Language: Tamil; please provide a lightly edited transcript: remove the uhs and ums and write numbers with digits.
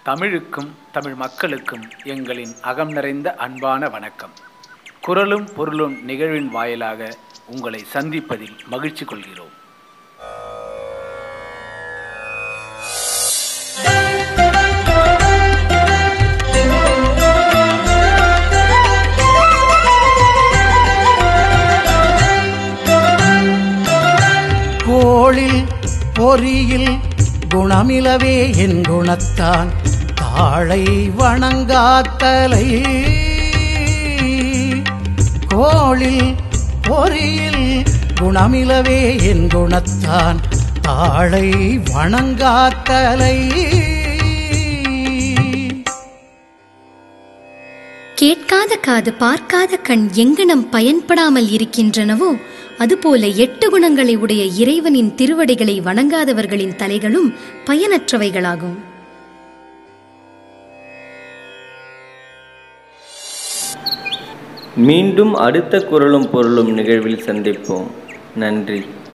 தமிழுக்கும் தமிழ் மக்களுக்கும் எங்களின் அகம் நிறைந்த அன்பான வணக்கம். குரலும் பொருளும் நிகழ்வின் வாயிலாக உங்களை சந்திப்பதில் மகிழ்ச்சி கொள்கிறோம். கோளில் பொறியில் குணமிலவே என் குணத்தான் தாளை வணங்காத்தலை. கோளில் பொறியில் குணமிலவே என் குணத்தான் தாளை வணங்காத்தலை. கேட்காத காது பார்க்காத கண் எங்கனம் பயன்படாமல் இருக்கின்றனவோ அதுபோல 8 குணங்களை உடைய இறைவனின் திருவடிகளை வணங்காதவர்களின் தலைகளும் பயனற்றவைகளாகும். மீண்டும் அடுத்த குரலும் பொருளும் நிகழ்வில் சந்திப்போம். நன்றி.